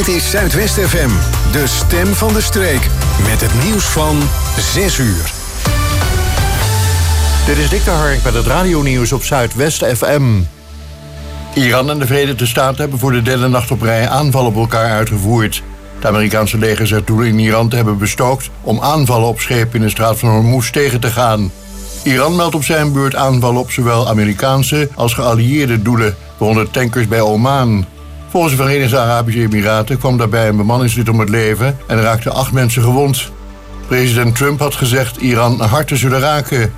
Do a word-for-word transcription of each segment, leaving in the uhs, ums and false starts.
Dit is Zuidwest F M, de stem van de streek. Met het nieuws van zes uur. Dit is Dick de Hark met het radionieuws op Zuidwest F M. Iran en de Verenigde Staten hebben voor de derde nacht op rij aanvallen op elkaar uitgevoerd. Het Amerikaanse leger zegt doelen in Iran te hebben bestookt om aanvallen op schepen in de straat van Hormuz tegen te gaan. Iran meldt op zijn beurt aanvallen op zowel Amerikaanse als geallieerde doelen, waaronder tankers bij Oman. Volgens de Verenigde Arabische Emiraten kwam daarbij een bemanningslid om het leven en raakten acht mensen gewond. President Trump had gezegd Iran hard te zullen raken.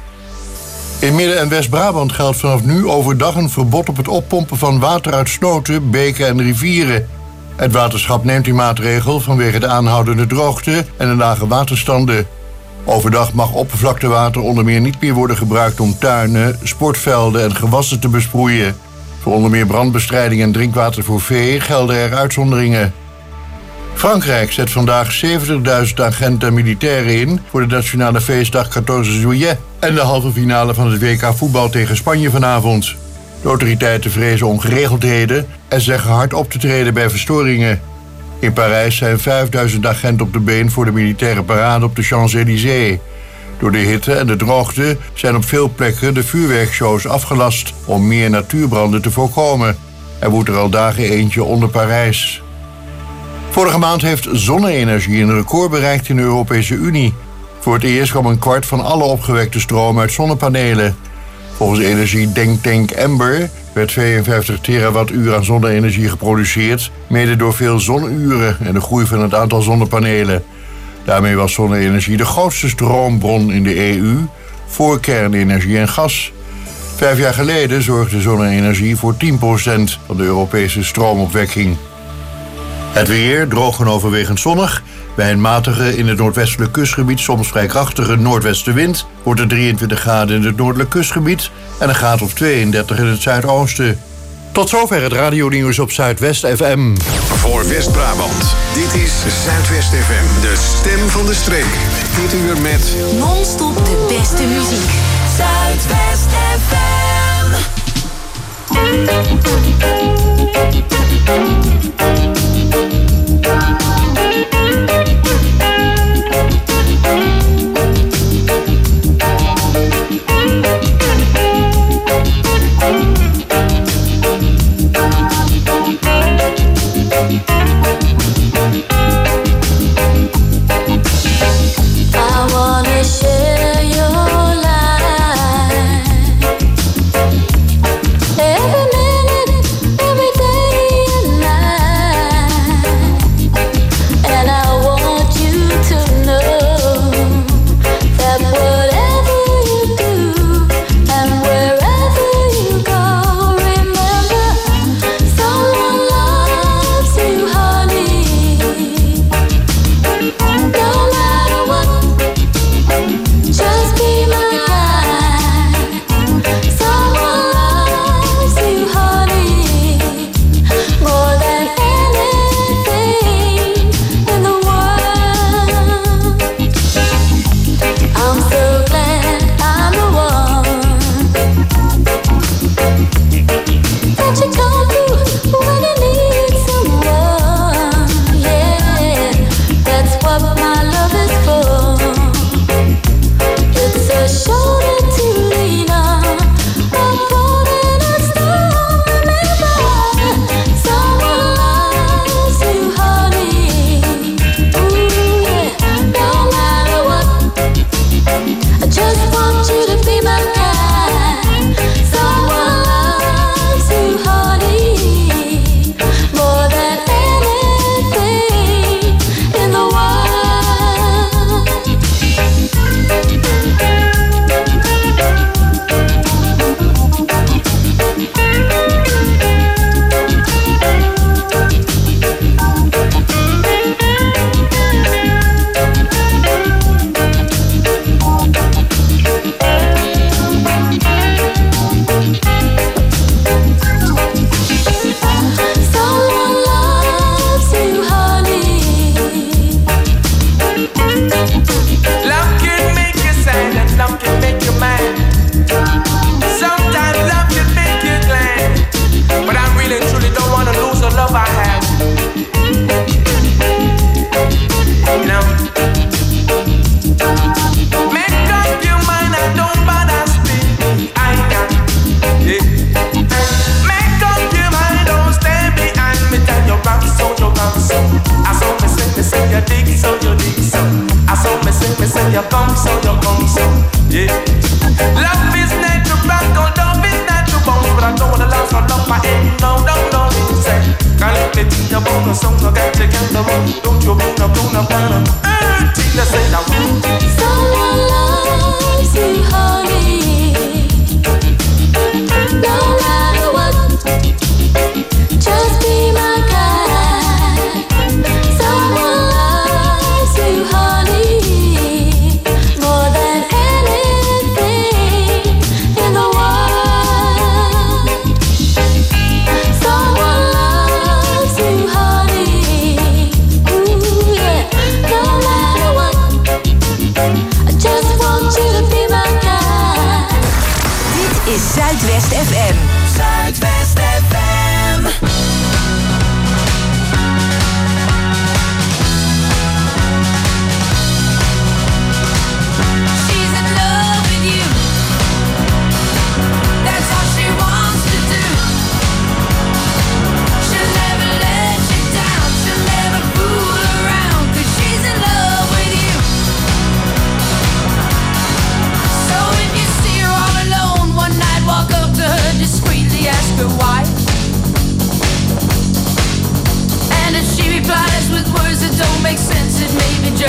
In Midden- en West-Brabant geldt vanaf nu overdag een verbod op het oppompen van water uit sloten, beken en rivieren. Het waterschap neemt die maatregel vanwege de aanhoudende droogte en de lage waterstanden. Overdag mag oppervlaktewater onder meer niet meer worden gebruikt om tuinen, sportvelden en gewassen te besproeien. Voor onder meer brandbestrijding en drinkwater voor vee gelden er uitzonderingen. Frankrijk zet vandaag zeventigduizend agenten en militairen in voor de nationale feestdag veertien juillet en de halve finale van het W K voetbal tegen Spanje vanavond. De autoriteiten vrezen ongeregeldheden en zeggen hard op te treden bij verstoringen. In Parijs zijn vijfduizend agenten op de been voor de militaire parade op de Champs-Élysées. Door de hitte en de droogte zijn op veel plekken de vuurwerkshows afgelast om meer natuurbranden te voorkomen. Er woedt er al dagen eentje onder Parijs. Vorige maand heeft zonne-energie een record bereikt in de Europese Unie. Voor het eerst kwam een kwart van alle opgewekte stroom uit zonnepanelen. Volgens energiedenktank Ember werd tweeënvijftig terawattuur aan zonne-energie geproduceerd, mede door veel zonuren en de groei van het aantal zonnepanelen. Daarmee was zonne-energie de grootste stroombron in de E U, voor kernenergie en gas. Vijf jaar geleden zorgde zonne-energie voor tien procent van de Europese stroomopwekking. Het weer, droog en overwegend zonnig. Bij een matige in het noordwestelijk kustgebied soms vrij krachtige noordwestenwind wordt het drieëntwintig graden in het noordelijk kustgebied en een graad of tweeëndertig in het zuidoosten. Tot zover het radionieuws op Zuidwest F M. Voor West-Brabant, dit is Zuidwest F M, de stem van de streek. Dit uur met non-stop de beste muziek. Zuidwest F M. I wanna share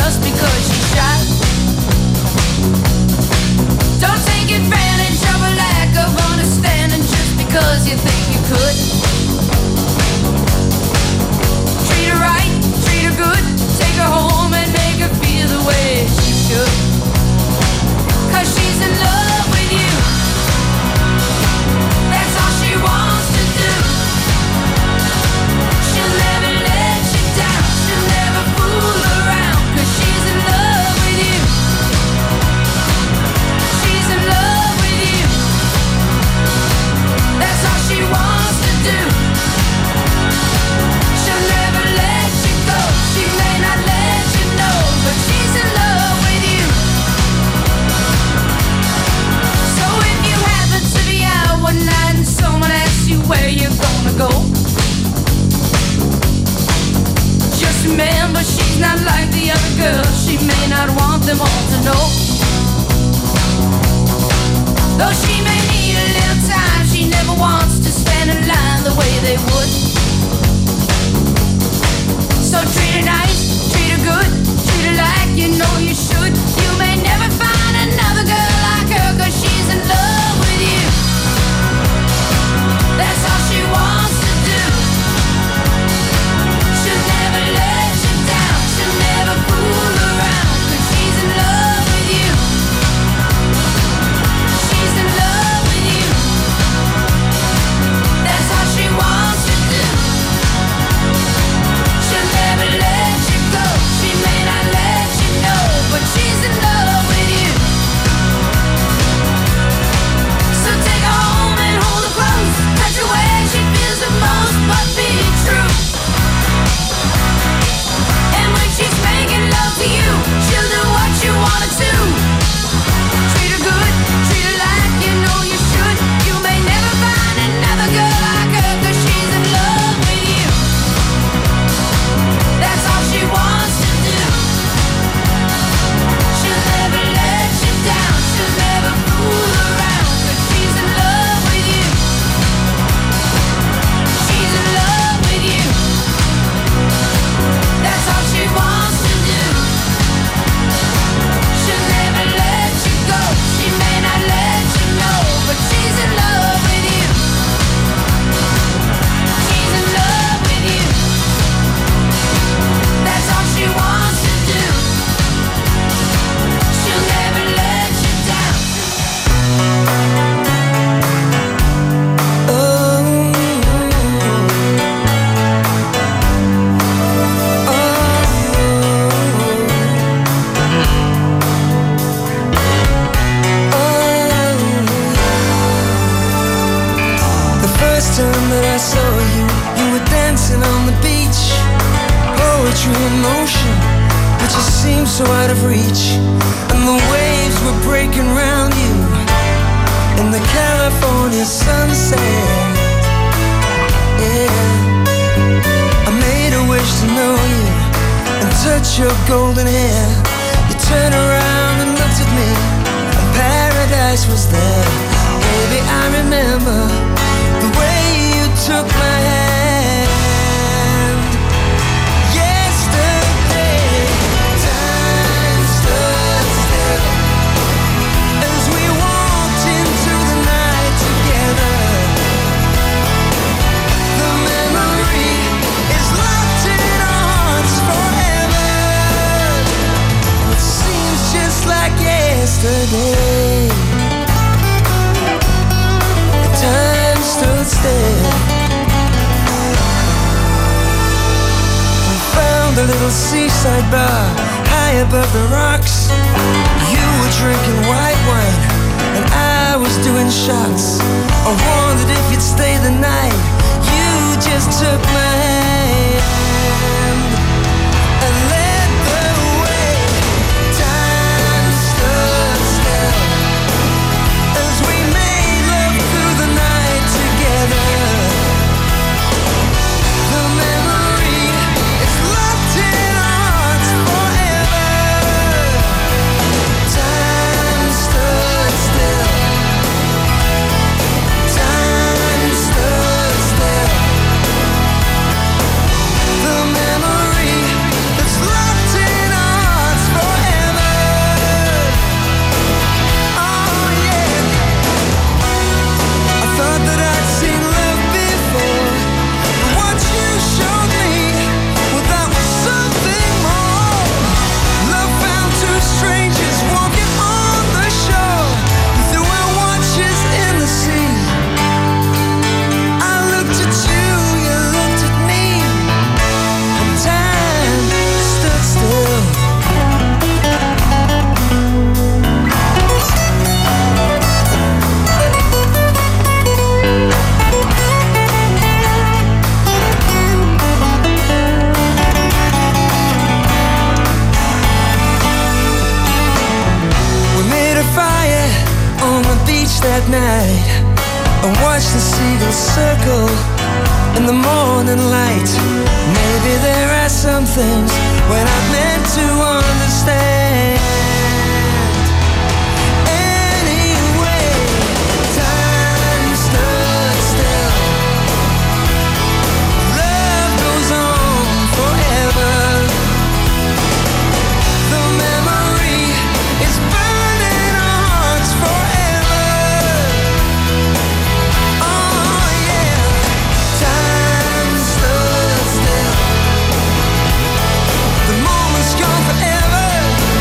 just because she's shy. Don't take advantage of a lack of understanding just because you think you could. Treat her right, treat her good, take her home and make her feel the way she should. Cause she's in love with you. That's all she wants to do. She'll never let you down, she'll never fool around. Cause she's in love with you. She's in love with you. That's all she wants to do. She'll never let you go. She may not let you know, but she's in love with you. So if you happen to be out one night and someone asks you where you're gonna go, just remember she's not like the other girls. She may not want them all to know. Though she may need a little time, she never wants to stand in line the way they would. So treat her nice, treat her good, treat her like you know you should. You may never find another girl like her, cause she's in love with you. That's all she wants to do. She'll never let you down, she'll never fool around. Cause she's in love with you. She's in love with you. That's all she wants to do. She'll never let you go. She may not let you know, but she's in love with you. So take her home and hold her close. Touch her where she feels the most, but be true. And when she's making love to you, she'll do what you want her to. Treat her good, treat her like you know you should. You may never find another girl like her, cause she's in love with you. That's all she wants to do. She'll never let you down, she'll never fool around. Cause she's in love with you. She's in love with you. That's all she wants to do. She'll never let you go. She may not let you know, but she's in love with you. She's in love with you. That's all she wants to do. She'll never let you down. The first time that I saw you, you were dancing on the beach. Poetry in motion, but you seemed so out of reach. And the waves were breaking round you in the California sunset. Yeah, I made a wish to know you and touch your golden hair. You turned around and looked at me, and paradise was there. Baby, I remember the way you took my hand. Yesterday, time stood still as we walked into the night together. The memory is locked in our hearts forever. It seems just like yesterday. Time stood still. We found a little seaside bar high above the rocks. You were drinking white wine and I was doing shots. I wondered if you'd stay the night. You just took my hand and led the way. Time stood still as we made love through the night together. The memory is locked in our hearts forever. Time beach that night and watch the seagulls circle in the morning light. Maybe there are some things when I'm meant to understand. Anyway, time stood still. Love goes on forever. The memory is burning our hearts forever. Oh yeah, time stood still. The moment's gone forever.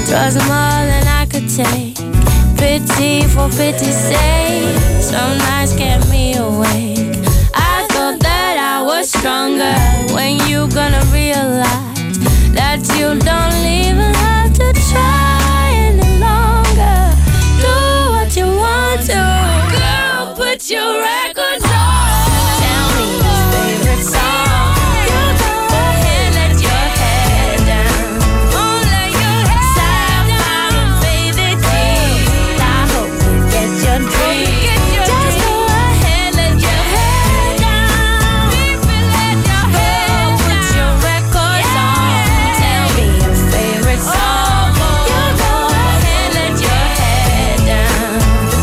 Drugs are more than I could take. Pity for pity's sake. Some nights kept me awake. I thought that I was stronger. When you gonna realize that you don't even have to try any longer? Do what you want to. Girl, put your records on. Tell me your favorite song. You go ahead, let your head down. Oh, let your head down. Sapphire and faded jeans. I hope you get your dreams. Just go ahead, let your head down. Let your head down. Put your records on. Tell me your favorite song. You go ahead, let your head down.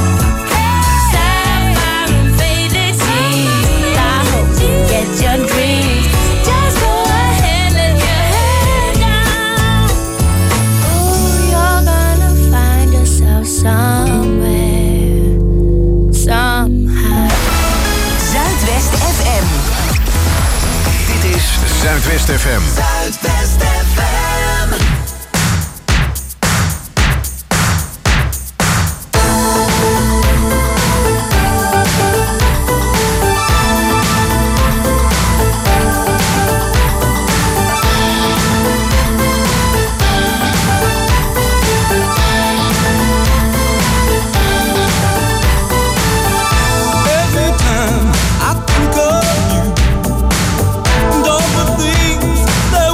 Sapphire and faded jeans. I hope you get your dreams. Just go ahead, let your head down. Ooh, you're gonna find yourself somewhere, somehow. Zuidwest F M. Dit is Zuidwest F M. Zuidwest F M. Every time I think of you and all the things that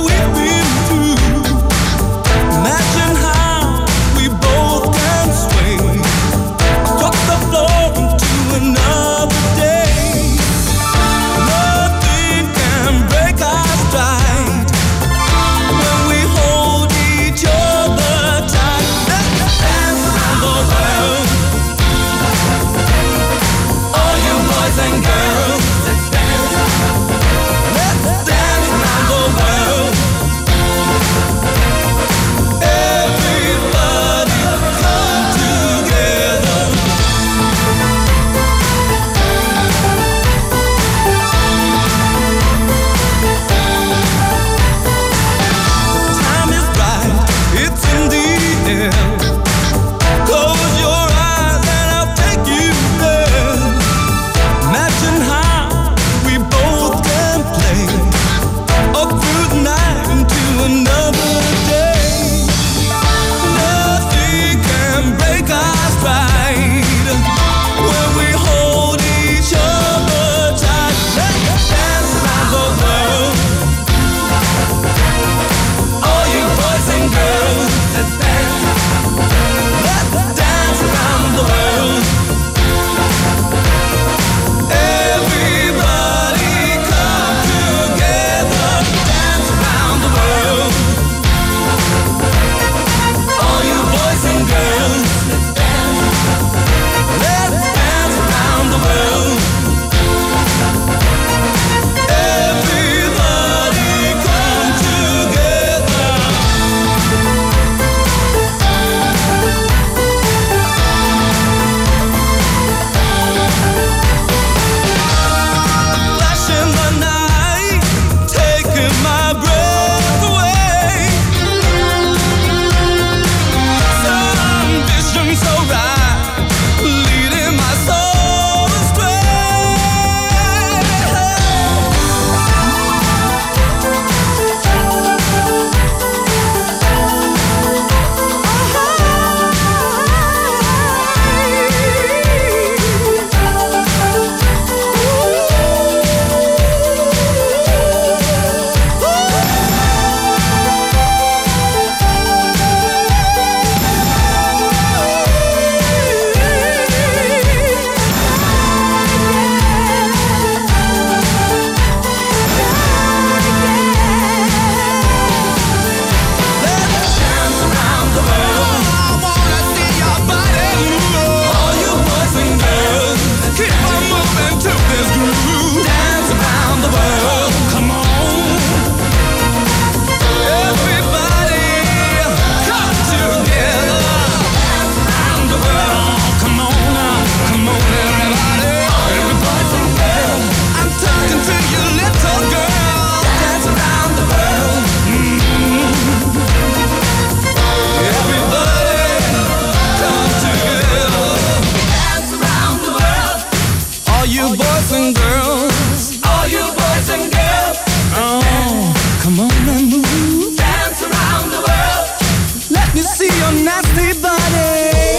your nasty body.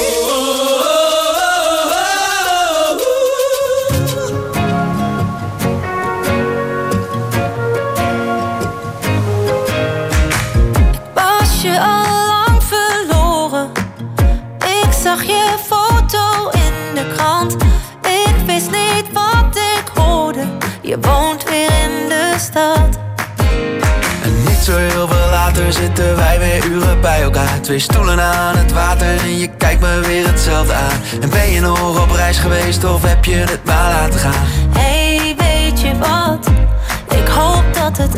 Was je al lang verloren? Ik zag je foto in de krant. Ik wist niet wat ik hoorde. Je woont weer in de stad. En niet zo heel veel later zitten wij weer uren bij elkaar. Twee stoelen aan het water en je kijkt me weer hetzelfde aan. En ben je nog op reis geweest of heb je het maar laten gaan? Hey, weet je wat? Ik hoop dat het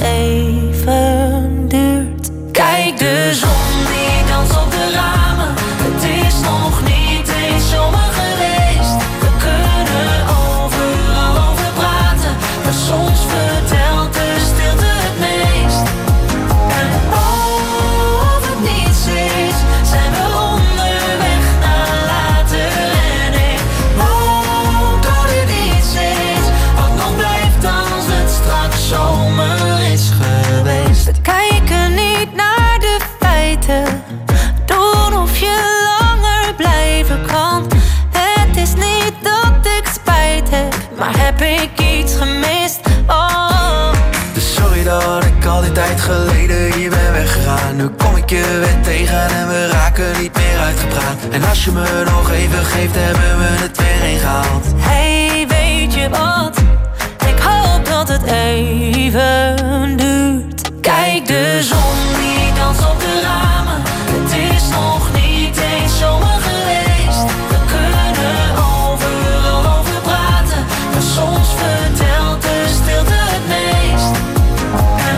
even duurt. Kijk de zon die danst op de ramen. Het is nog niet eens zomer geweest. We kunnen overal over praten, maar soms vertelt de stilte het meest. En of het niets is, zijn we onderweg naar later. En ik hoop dat het iets is wat nog blijft als het straks zomer is geweest. We kijken niet naar de feiten, doen of je langer blijven kan. Het is niet dat ik spijt heb, maar heb ik iets gemist? Oh. Dus sorry dat ik al die tijd geleden hier ben weggegaan. Nu kom ik je weer tegen en we raken niet meer uitgepraat. En als je me nog even geeft, hebben we het weer ingehaald. Hey, weet je wat? Ik hoop dat het even duurt. Kijk de zon die danst op de ramen. Het is nog niet eens zomer geweest. We kunnen overal over praten, maar soms vertelt de stilte het meest. En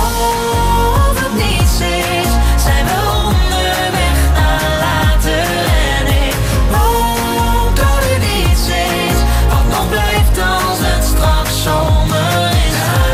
of het niets is, zijn we onderweg naar later. En ik hoop dat het iets is wat nog blijft als het straks zomer is.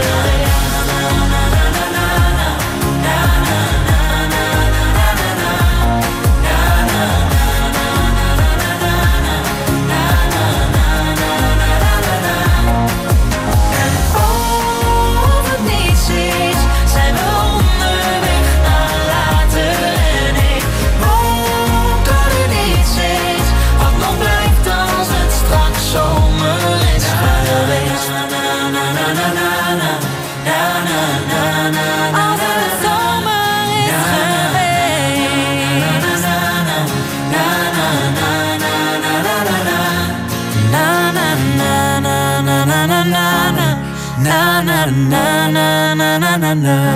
Na na na na na na.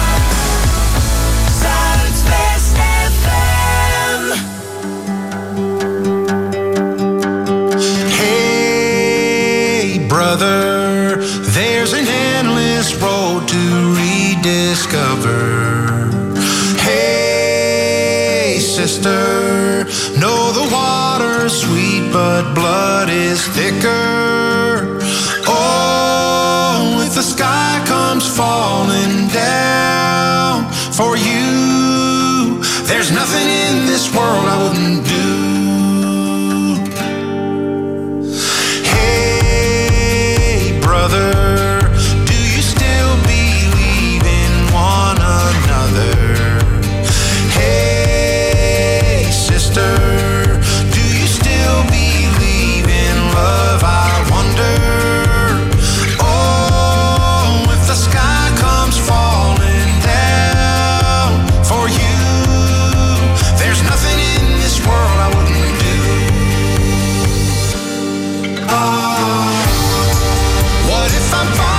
Zuidwest F M. Hey, brother, there's an endless road to rediscover. Hey, sister, know the water's sweet, but blood is thicker. Oh, if the sky comes falling down for you, there's nothing in this world I wouldn't do. Hey, brother, do you still believe in one another? Hey, sister, do you still believe in love? I wonder. What if I'm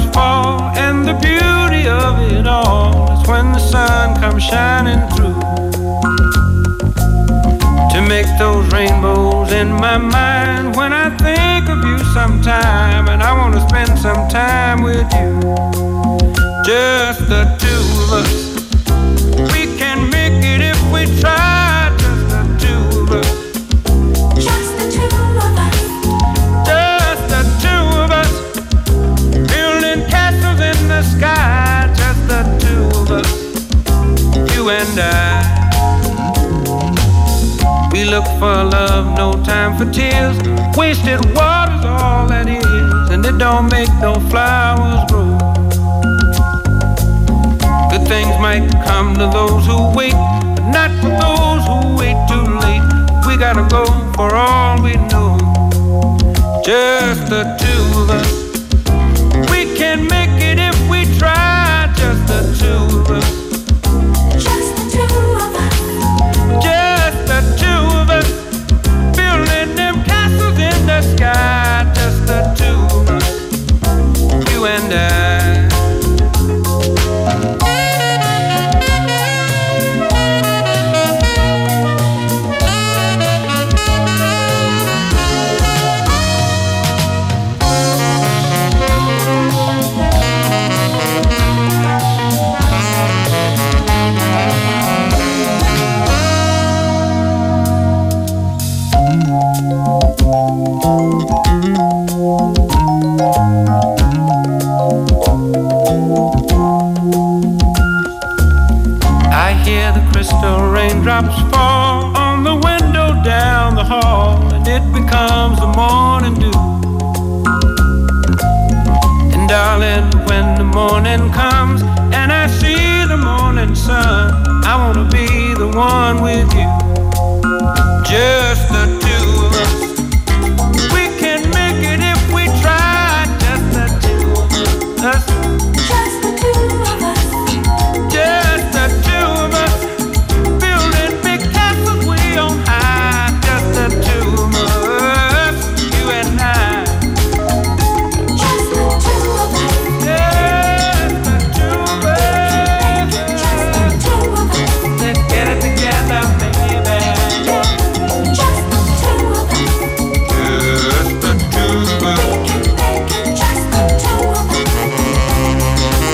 fall, and the beauty of it all is when the sun comes shining through to make those rainbows in my mind when I think of you sometime, and I want to spend some time with you, just the two of us. We can make it if we try, just the two of us. Just the two of us. Just the two of us. Building castles in the sky, just the two of us. You and I. We look for love, no time for tears. Wasted water's all that is, and it don't make no flowers grow. Good things might come to those who wait, but not for those who wait too late. We gotta go for all we know, just the two of us. We can make it if we try, just the two of us. Just the two of us. Just the two of us. Building them castles in the sky, just the two of us. You and I. Raindrops fall on the window down the hall, and it becomes the morning dew. And darling, when the morning comes and I see the morning sun, I wanna be the one with you, just the two of us. We can make it if we try, just the two of us. Just the two of us. Just the two of us. On high, just the two of us, you and I. Just the two of us. Just the two of us. Just the two of us. Let's get it together, baby. Just the two of us. Just the two of us. We can make it, just the two of us.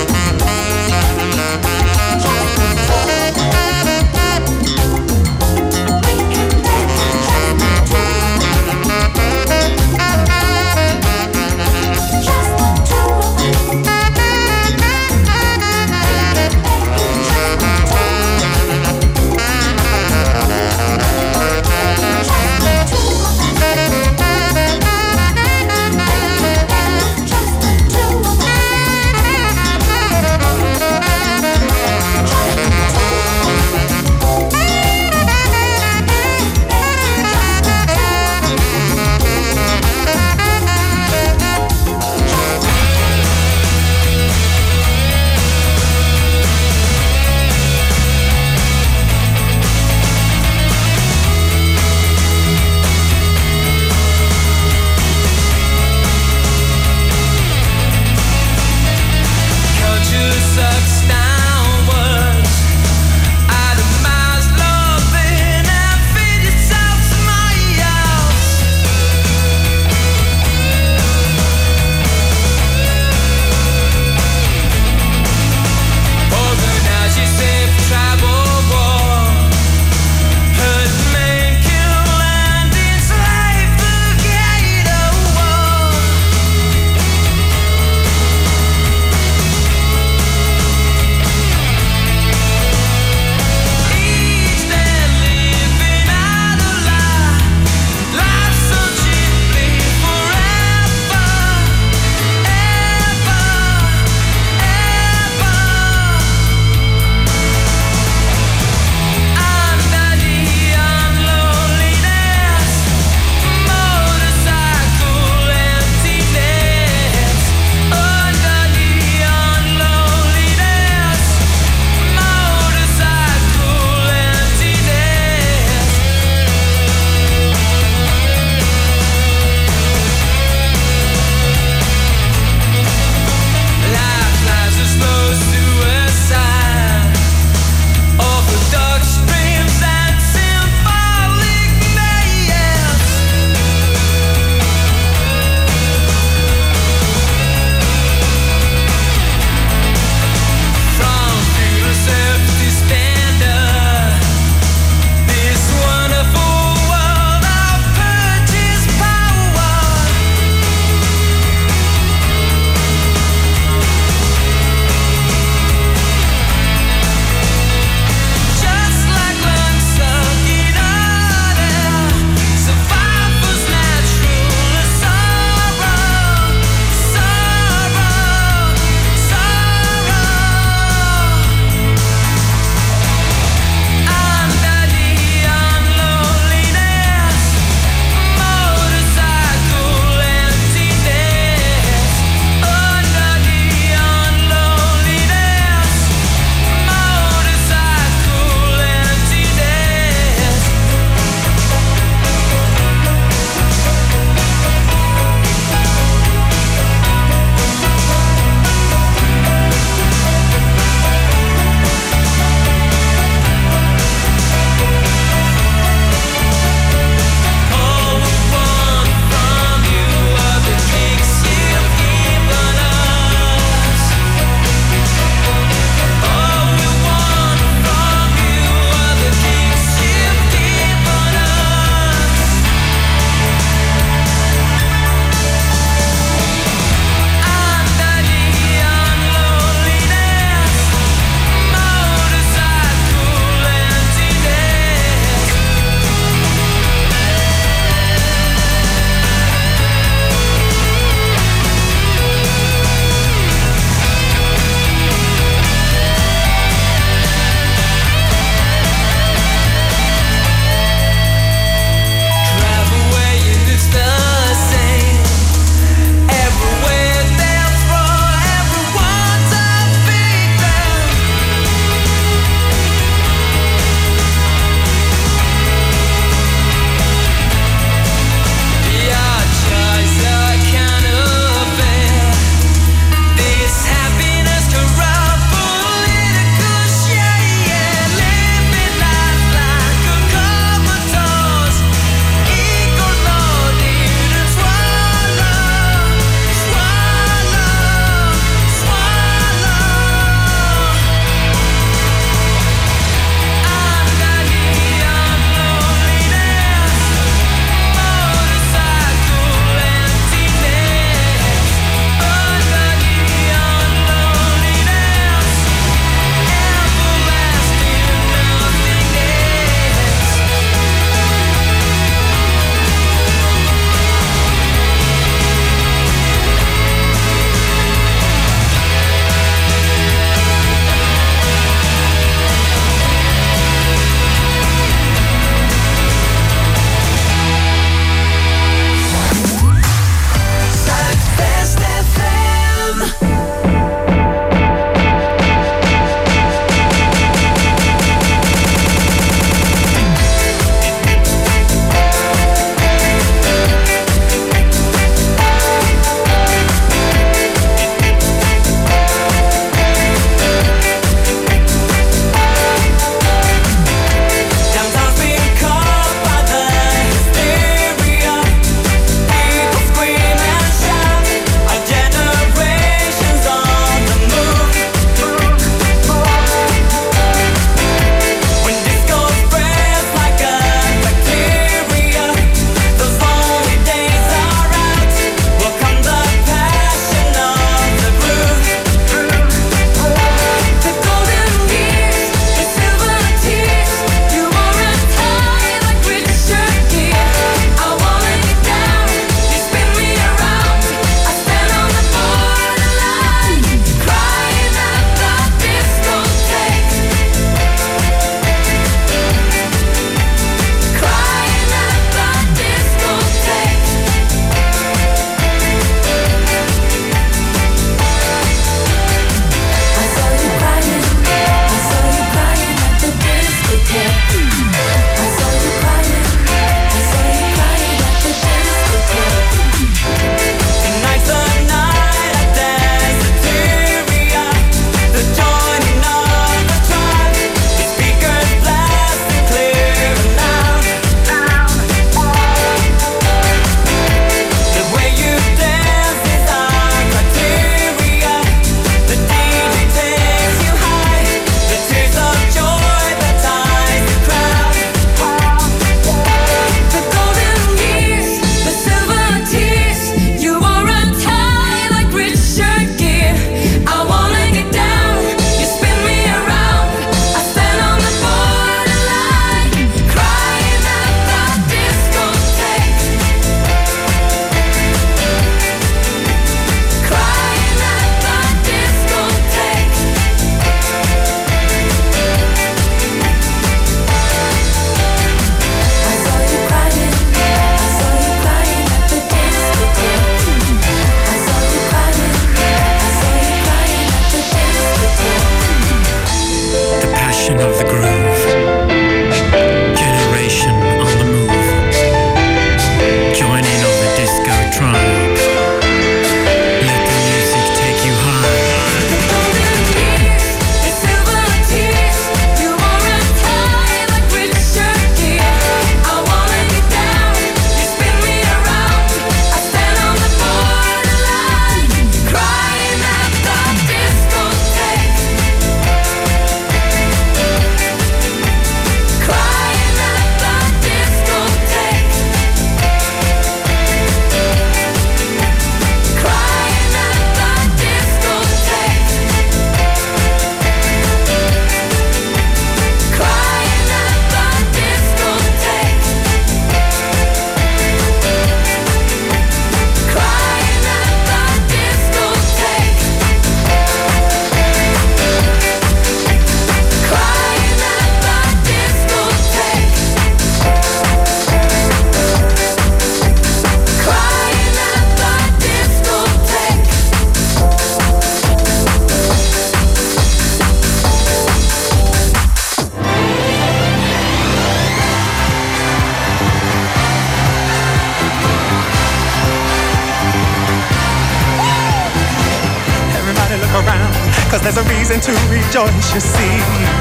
'cause there's a reason to rejoice, you see.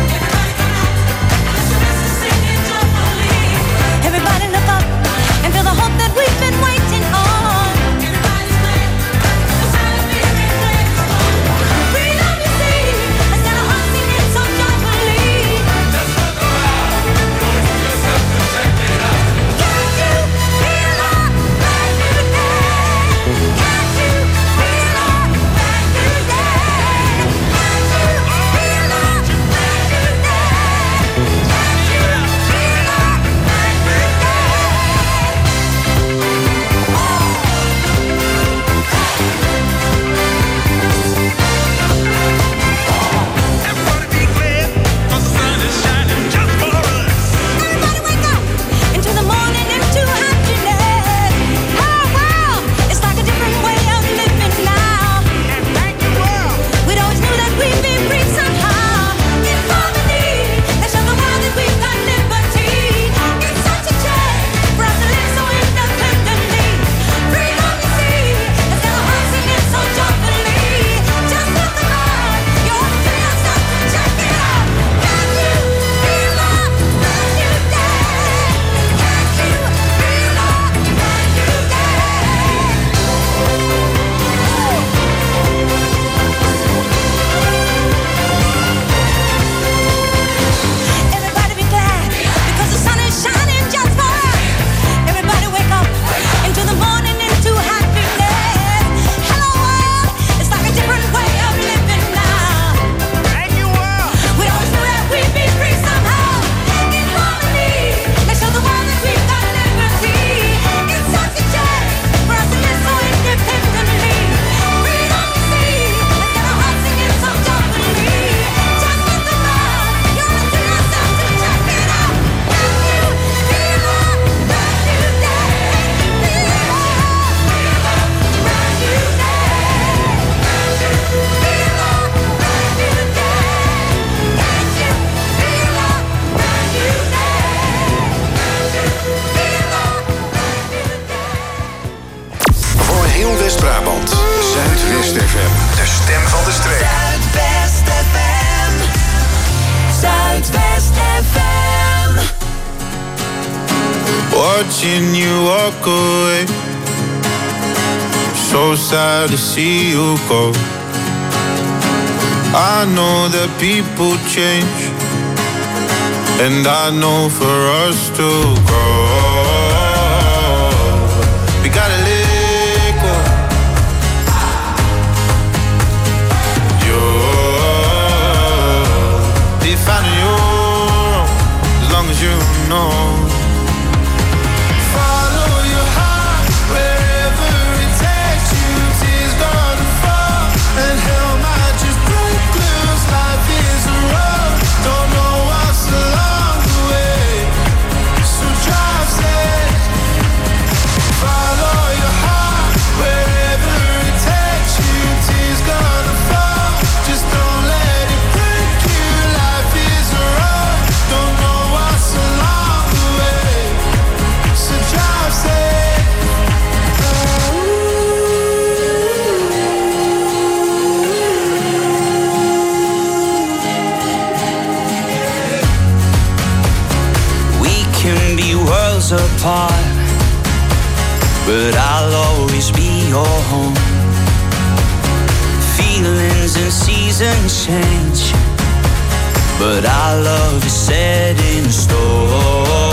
Everybody look up and feel the hope that we've been waiting on. Everybody's playing, the sound of music plays on. Freedom, you see, has got a heart singing so joyfully. Just look around, don't you yourself to check it out. Can't you feel a brand new day? Can't you feel a brand new day? Can't you feel a brand new day? Can't you feel a brand new Everybody be glad, 'cause the sun is shining just for us. Everybody wake up into the morning, into happiness. Our world is like a different way of living now. And thank you, world. We always knew that we'd be free somehow. In harmony, let's show the world that we've got liberty. It's such a change for us to live so independently. Freedom, you see, has got a heart singing so joyfully. Just look around, you ought to feel yourself to check it out. Can't you feel a brand new day? Can't you feel a brand new Everybody be glad, because the sun is shining just for us. Everybody wake up into the morning, into happiness. Hello world, it's like a different way of living now. Thank you, world. We always knew that we'd be free somehow. In harmony, let's show the world that we've got liberty. It's such a change for us to live so independently. Freedom, you see, has got a heart singing so joyfully. Just look around, you ought to feel yourself to check it out. Can't you feel a brand new day? Feel a brand new day. Can't you feel a brand new day? Can't you feel a brand new day? Voor heel West-Brabant. Zuidwest F M. De stem van de streek. Zuidwest F M. Zuidwest F M. Watching you walk away, so sad to see you go. I know that people change, and I know for us to grow, we gotta let go. You're defining your own, as long as you know. Follow your heart wherever it takes you. Tears gonna fall and hell might just break loose. Life is a road, don't know what's along the way, so drive safe. Follow your heart wherever it takes you. Tears gonna fall, just don't let it break you. Life is a road, don't know what's along the way, so drive safe. We can be worlds apart, but I'll always be your home. Feelings and seasons change, but our love is set in stone.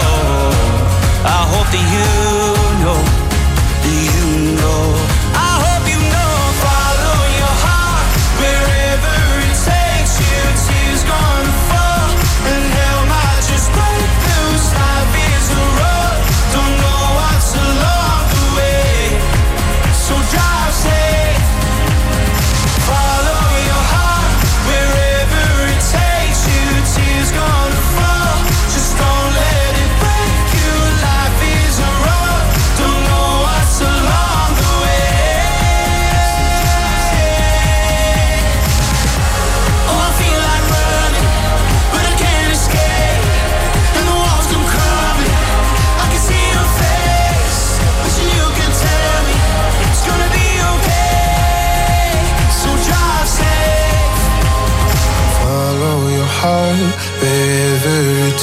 I hope that you know, that you know. I hope you know. Follow your heart wherever it takes you. Tears gonna fall and hell might just break loose. Life is a road, don't know what's along the way, so drive safe. Follow your heart wherever it takes you. Tears gonna fall, just don't let it break you. Life is a road, don't know what's along the way.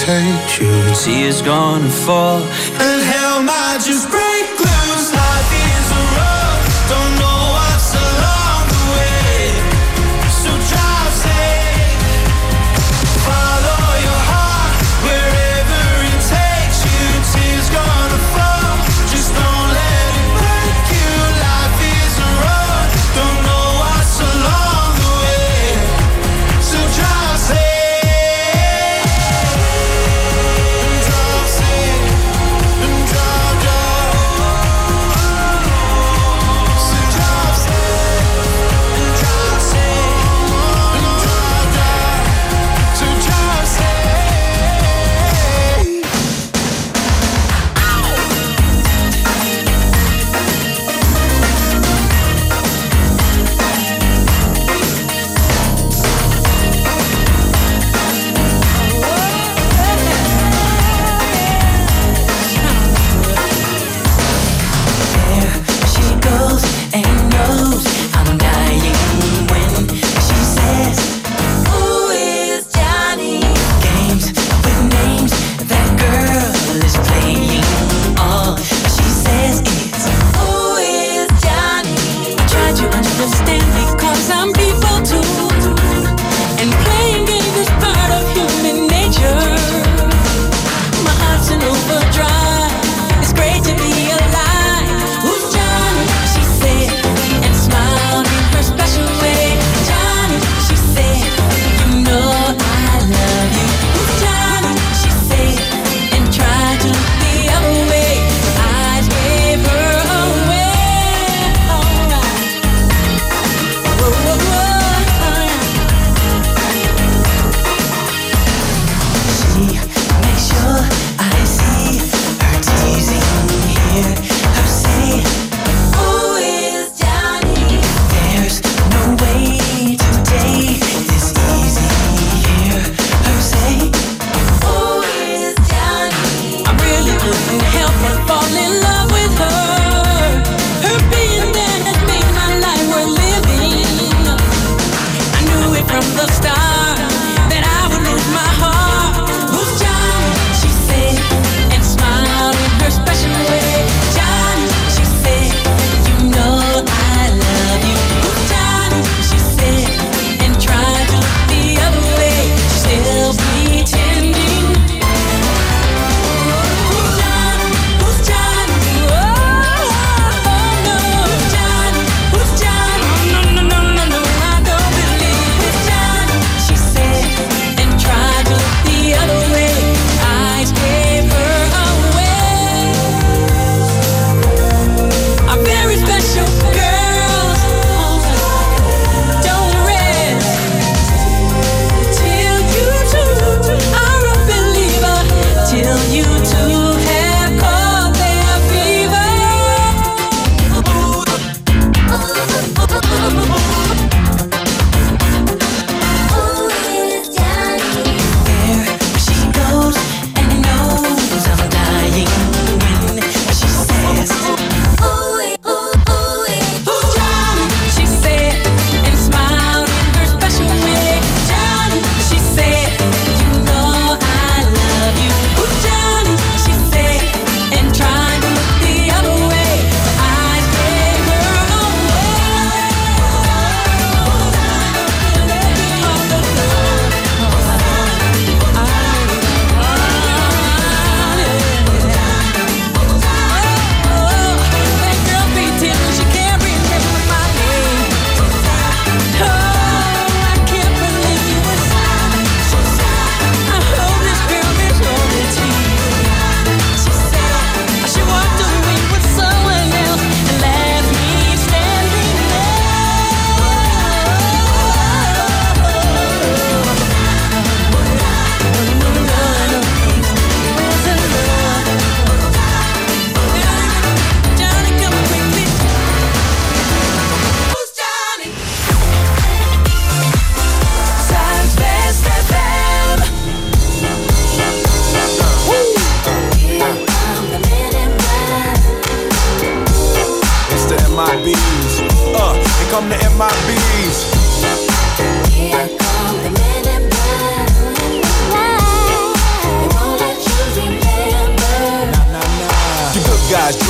takes you. Sea is gonna fall, and hell might just break loose. Life is a road, don't know what's along the way. So drive safe, follow your heart wherever it takes you. Tears gonna fall, just don't let it break you. Life is a road, don't know what's along the way. So drive safe. And drive safe, and drive, drive.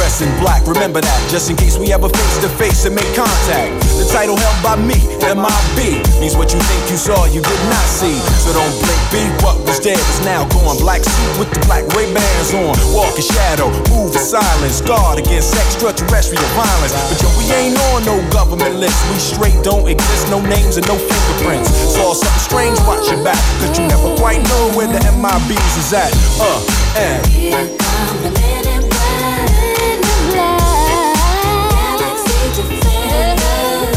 dress in black, remember that, just in case we ever face to face and make contact. The title held by me, M I B, means what you think you saw, you did not see. So don't blink, be what was dead is now gone. Black suit with the black Ray-Bans on, walk in shadow, move in silence, guard against extraterrestrial violence. But yo, we ain't on no government list, we straight don't exist, no names and no fingerprints. Saw something strange, watch your back, cause you never quite know where the M I Bs is at. Uh, and Here come the men in black, men in black, Galaxy Defenders.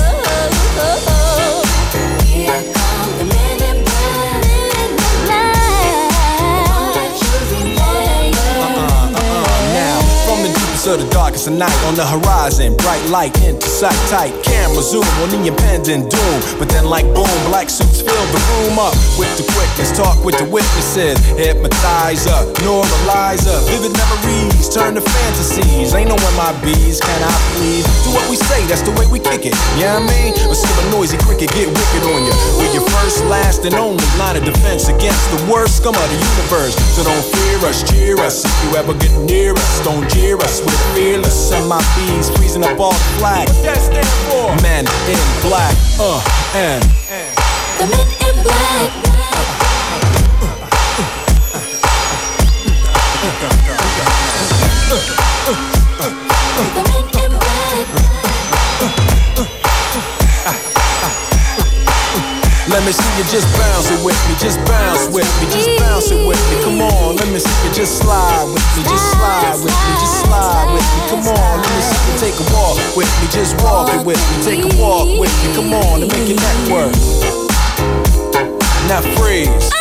Here come the men in black, men in black, all that you remember. Uh-uh, uh-uh, now, from the deepest of the darkest of night, on the horizon, bright light into sight tight, camera zoom on the impending doom. But then like boom, black suits fill the room up with the quickness, talk with the witnesses, hypnotizer, neuralizer, vivid memories turn to fantasies. Ain't no M I Bs, can I please? Do what we say, that's the way we kick it. Yeah, you know I mean, or see a noisy cricket get wicked on you. We're your first, last, and only line of defense against the worst scum of the universe. So don't fear us, cheer us. If you ever get near us, don't jeer us. We're fearless. M I Bs freezing up all the flag. What that stand for? Men in black, uh, and The men in black. The men in black. let me see you just bounce it with me, just bounce with me, just bounce it with me. Come on, let me see you just slide with me, just slide with me, just slide with me. Come on, let me see you take a walk with me, just walk it with me, take a walk with me. Come on, and make your neck work. Now freeze.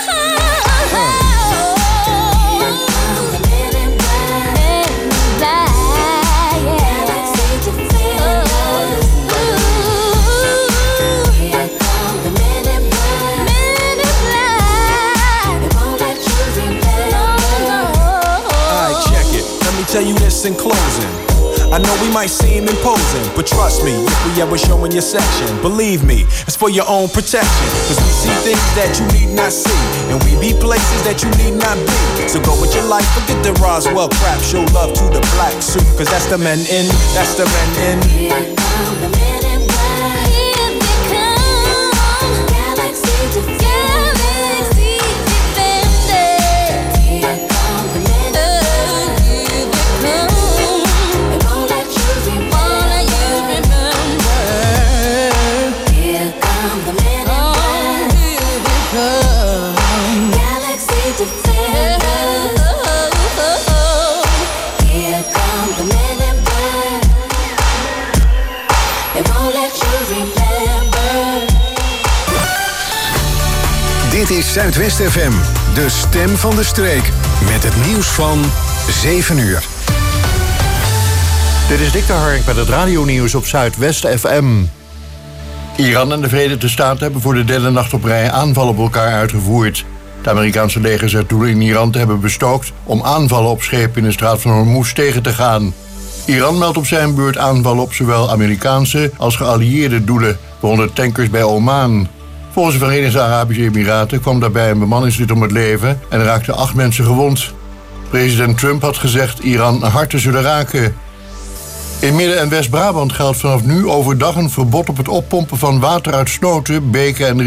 Tell you this in closing, I know we might seem imposing, but trust me, if we ever show in your section, believe me, it's for your own protection. Cause we see things that you need not see, and we be places that you need not be. So go with your life, forget the Roswell crap, show love to the black suit, cause that's the men in, that's the men in. Here come the men in black, here they come, Galaxy Defenders. Here come the men in black. Dit is Zuidwest F M, de stem van de streek. Met het nieuws van zeven uur. Dit is Dick de Hark met het radionieuws op Zuidwest F M. Iran en de Verenigde Staten hebben voor de derde nacht op rij aanvallen op elkaar uitgevoerd. Het Amerikaanse leger zegt doelen in Iran te hebben bestookt om aanvallen op schepen in de straat van Hormuz tegen te gaan. Iran meldt op zijn beurt aanvallen op zowel Amerikaanse als geallieerde doelen, waaronder tankers bij Oman. Volgens de Verenigde Arabische Emiraten kwam daarbij een bemanningslid om het leven en raakten acht mensen gewond. President Trump had gezegd Iran hard te zullen raken. In Midden- en West-Brabant geldt vanaf nu overdag een verbod op het oppompen van water uit sloten, beken en